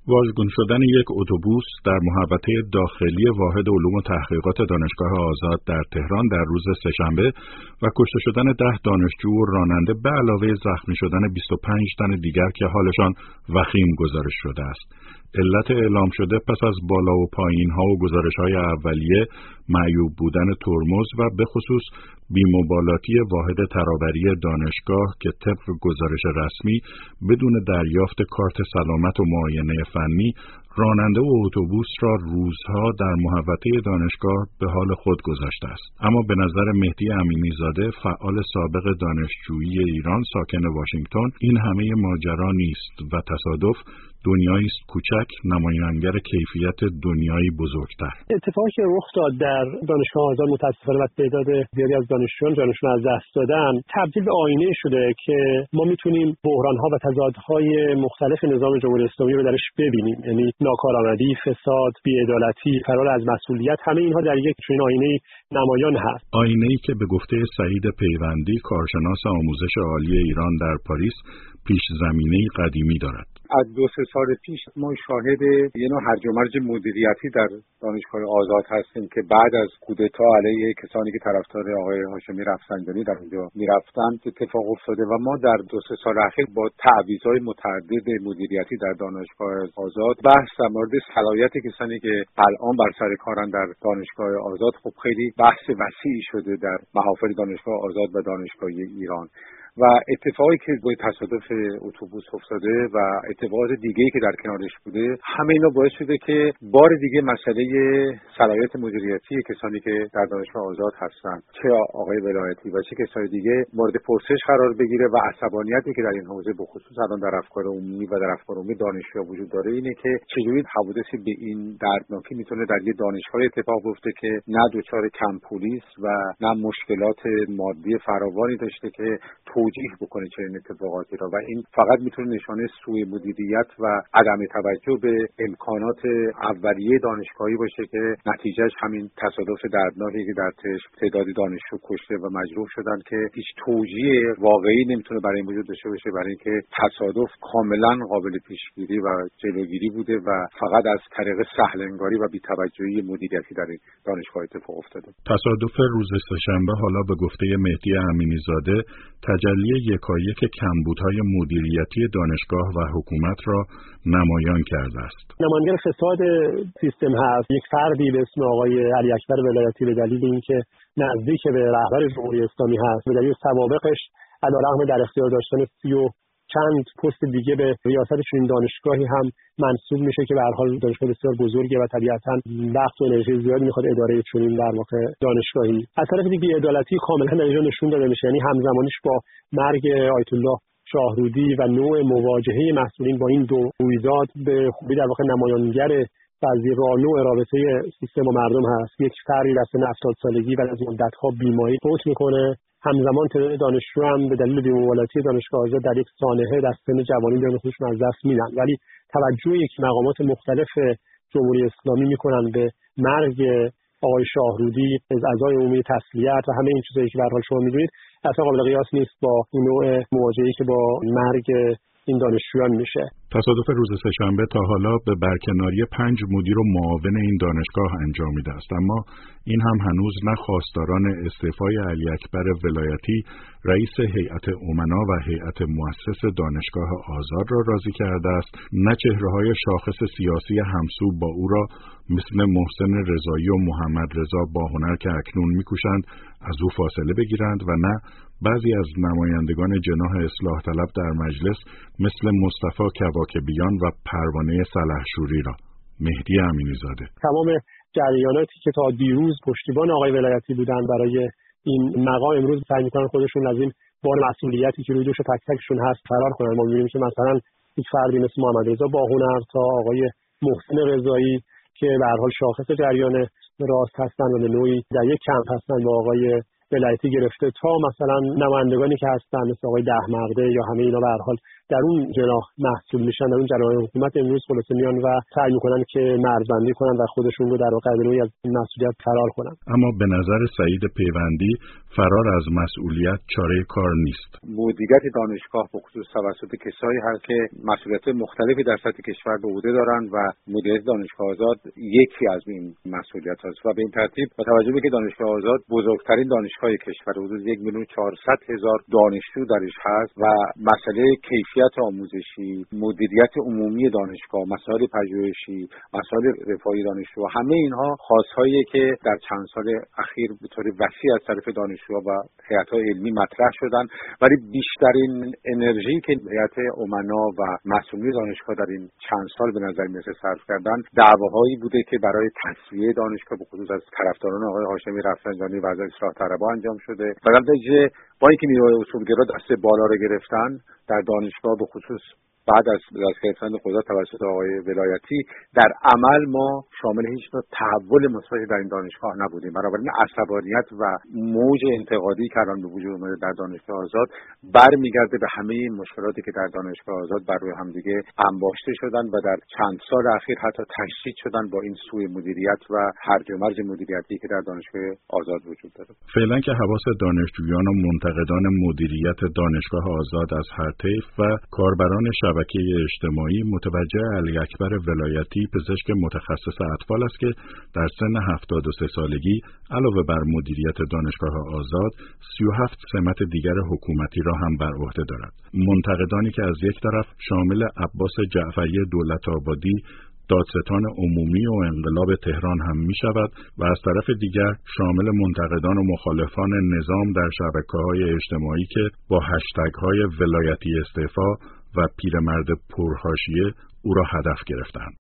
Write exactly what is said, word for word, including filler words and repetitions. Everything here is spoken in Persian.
واژگون شدن یک اتوبوس در محوطه داخلی واحد علوم و تحقیقات دانشگاه آزاد در تهران در روز سه‌شنبه و کشته شدن ده دانشجو و راننده به علاوه زخمی شدن بیست و پنج تن دیگر که حالشان وخیم گزارش شده است. علت اعلام شده پس از بالا و پایین ها و گزارش های اولیه معیوب بودن ترمز و به خصوص بی‌مبالاتی واحد ترابری دانشگاه که طبق گزارش رسمی بدون دریافت کارت سلامت و معاینه فنی راننده و اتوبوس را روزها در محوطه دانشگاه به حال خود گذاشته است. اما به نظر مهدی امینی زاده، فعال سابق دانشجویی ایران ساکن واشنگتن، این همه ماجرا نیست و تصادف دنیایی است کوچک نمایانگر کیفیت دنیایی بزرگتر. اتفاقی که رخ داد در دانشگاه آزاد متأسفانه و تعداد زیادی از دانشجویان جانشون از دست دادن تبدیل به آینه شده که ما میتونیم بحران‌ها و تضادهای مختلف نظام جمهوری اسلامی رو درش ببینیم. یعنی ناکارآمدی، فساد، بی‌عدالتی، فرار از مسئولیت، همه اینها در یک چنین آینه نمایان هست. آینه‌ای که به گفته سعید پیوندی، کارشناس آموزش عالی ایران در پاریس، پیش زمینه‌ای قدیمی دارد. از دو سه سال پیش ما شاهد یه نوع هرج و مرج مدیریتی در دانشگاه آزاد هستیم که بعد از کودتا علیه کسانی که طرفدار آقای هاشمی رفسنجانی در اونجا میرفتن اتفاق افتاده و ما در دو سه سال اخیر با تعویض‌های متعدد مدیریتی در دانشگاه آزاد بحث در مورد صلاحیت کسانی که الان بر سر کارن در دانشگاه آزاد خب خیلی بحث وسیعی شده در محافل دانشگاه آزاد و دانشگاهی ایران. و اتفاقی که با تصادف اتوبوس افتاده و اتفاقات دیگه‌ای که در کنارش بوده، همه اینا باعث شده که بار دیگه مسئله صلاحیت مدیریتی کسانی که در دانشگاه آزاد هستن، چه آقای ولایتی و چه کسای دیگه، مورد پرسش قرار بگیره و عصبانیتی که در این حوزه به خصوص الان در افکار عمومی و در افکار عمومی دانشجوها وجود داره اینه که چجوری حوادثی به این دردناکی میتونه در یه دانشگاه اتفاق بیفته که نه دچار کم پولیس و نه مشکلات مادی فراوانی داشته که توجیه بکنه چنین اتفاقاتی را و این فقط میتونه نشانه سوء مدیریت و عدم توجه به امکانات اولیه دانشگاهی باشه که نتیجهش همین تصادف دردناکی که در تش تعدادی دانشجو کشته و مجروح شدن که هیچ توجیه واقعی نمیتونه برای این وجود داشته باشه، برای اینکه تصادف کاملا قابل پیشگیری و جلوگیری بوده و فقط از طریق سهل‌انگاری و بی‌توجهی مدیریتی در این دانشگاه اتفاق افتاده. تصادف روز سه‌شنبه حالا به گفته مهدی امینی زاده تجلی یکایک کمبودهای مدیریتی دانشگاه و حکومت را نمایان کرده است. نمایانگر فساد سیستم هست یک فردی به اسم آقای علی اکبر ولایتی به دلیل اینکه نزدیک به رهبر جمهوری اسلامی هست، به دلیل سوابقش علیرغم در اختیار داشتن سی و چند پست دیگه به ریاست چنین دانشگاهی هم منصوب میشه که به هر حال دانشگاه بسیار بزرگه و طبیعتاً وقت و انرژی زیادی میخواد اداره چنین در واقع دانشگاهی. از طرف دیگه بی‌عدالتی کاملا در اینجا نشون داده میشه، یعنی همزمانیش با مرگ آیت الله شاهرودی و نوع مواجهه مسئولین با این دو رویداد به خوبی در واقع نمایانگر بعضی رانوع رابطه سیستم و مردم هست. یک فردی در سن هفتاد سالگی بعد از مدت‌ها بیماری فوت میکنه، همزمان تعداد دانشجو هم به دلیل بی‌مبالاتی دانشگاه آزاد در یک سانحه در سن جوانی جان خودشون از دست میدن. ولی توجه یک مقامات مختلف جمهوری اسلامی میکنن به مرگ آقای شاهرودی از اعضای عمومی تسلیت و همه این چیزایی که به هر حال شما میدونید اصلا قابل قیاس نیست با این نوع مواجهه‌ای که با مرگ این دانشجویان میشه. تصادف روز سه‌شنبه تا حالا به برکناری پنج مدیر و معاون این دانشگاه انجامیده است، اما این هم هنوز نه خواستاران استعفای علی اکبر ولایتی رئیس هیئت امنا و هیئت مؤسس دانشگاه آزاد را راضی کرده است، نه چهره‌های شاخص سیاسی همسو با او را مثل محسن رضایی و محمد رضا باهنر که اکنون میکوشند از او فاصله بگیرند و نه بعضی از نمایندگان جناح اصلاح طلب در مجلس مثل مصطفی کواکبیان و پروانه سلحشوری را. مهدی امینی زاده: تمام جریاناتی که تا دیروز پشتیبان آقای ولایتی بودن برای این مقام امروز سعی می‌کنن خودشون از این بار مسئولیتی که روی دوش تک تکشون هست فرار کنن. ما می‌بینیم که مثلا یک فردی مثل محمد رضا باهنر تا آقای محسن رضایی که به هر حال شاخص جریان راست هستن و به نوعی در یک کمپ هستن با آقای ولایتی گرفته تا مثلا نمایندگانی که هستن مثل آقای دهمرده یا همه اینا به هر حال در اون جناح محصول میشن، در اون جناح حکومت امروز خلاصه میان و سعی میکنن که مرزبندی کنن و خودشون رو در واقع به از مسئولیت فرار کنن. اما به نظر سعید پیوندی فرار از مسئولیت چاره کار نیست. مدیریت دانشگاه به خصوص توسط کسایی هست که مسئولیت مختلفی در سطح کشور به عهده دارند و مدیریت دانشگاه آزاد یکی از این مسئولیت هست و به این ترتیب با توجه به که دانشگاه آزاد بزرگترین دانشگاه کشور حدود یک میلیون و چهارصد هزار دانشجو درش هست و مسئله کیفیت آموزشی، مدیریت عمومی دانشگاه، مسائل پژوهشی، مسائل رفاهی دانشجو، همه اینها خواستهایی که در چند سال اخیر به طور وسیع از طرف دانشجوها و هیئت‌های علمی مطرح شدن، ولی بیشترین انرژی که هیئت امنا و مسئولین دانشگاه در این چند سال به نظر میاد صرف کردن دعواهایی بوده که برای تصفیه دانشگاه به خصوص از طرفداران آقای هاشمی رفسنجانی و از اصلاح طلبها انجام شده و در نتیجه با اینکه نیروهای اصولگرا دست بالا رو گرفتن در دانشگاه به خصوص بعد از دست گرفتن قدرت توسط آقای ولایتی در عمل ما شامل هیچ نوع تحول مثبتی در این دانشگاه نبودیم. بنابراین عصبانیت و موج انتقادی که الان به وجود اومده در دانشگاه آزاد برمیگرده به همه این مشکلاتی که در دانشگاه آزاد بر روی همدیگه انباشته شدن و در چند سال اخیر حتی تشدید شدن با این سوء مدیریت و هرج و مرج مدیریتی که در دانشگاه آزاد وجود داره. فعلا که حواس دانشجویان و منتقدان مدیریت دانشگاه آزاد از هر طیف و کاربران شبکه اجتماعی متوجه علی اکبر ولایتی پزشک متخصص اطفال است که در سن هفتاد و سه سالگی علاوه بر مدیریت دانشگاه آزاد سی و هفت سمت دیگر حکومتی را هم بر عهده دارد. منتقدانی که از یک طرف شامل عباس جعفری دولت‌آبادی دادستان عمومی و انقلاب تهران هم می شود و از طرف دیگر شامل منتقدان و مخالفان نظام در شبکه‌های اجتماعی که با هشتگ‌های ولایتی استعفا و پیرمرد پرحاشیه او را هدف گرفتند.